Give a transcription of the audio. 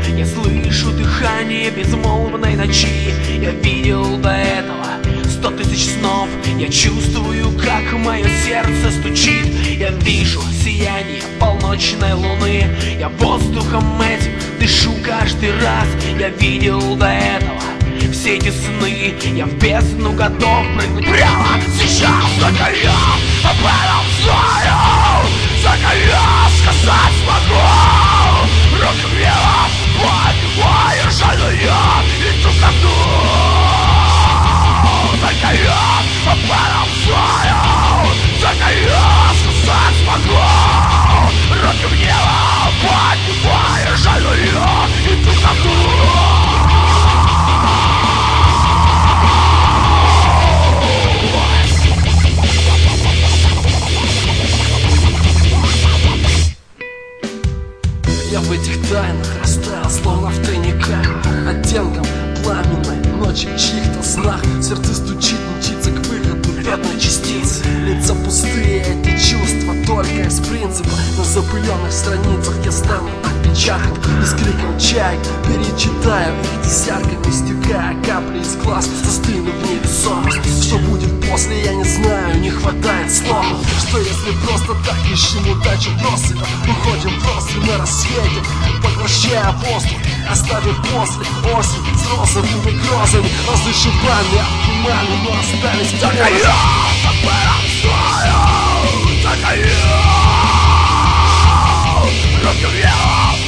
Я слышу дыхание безмолвной ночи. Я видел до этого 100 тысяч снов. Я чувствую, как мое сердце стучит. Я вижу сияние полночной луны. Я воздухом этим дышу каждый раз. Я видел до этого все эти сны. Я в бездну готов прыгнуть прямо сейчас. Только я об этом знаю. Только я сказать смогу. Руки вверх, поднимаю, жалю я иду ко дну. Только я об этом знаю. Только я сказать смогу. Руки в небо, поднимаю, жалю я иду ко дну. Я в этих тайнах растаял, словно в тайниках, оттенком пламенной ночи в чьих-то снах. Сердце стучит, мчится к выходу бедной частицы. Лица пустые, эти чувства только из принципа. На запыленных страницах я стану отпечатком и с криком чаек перечитаю их десятками, стекая капли из глаз, застыну в невесомость. Что будет после, я не знаю, не хватает слов. Что если просто так ищем удачу россыпью, уходим просто на рассвете, поглощая воздух, оставив после осень с розовыми грозами, разлышим пламя, обнимали, но остались только я об этом знаю. Только я руки вверх,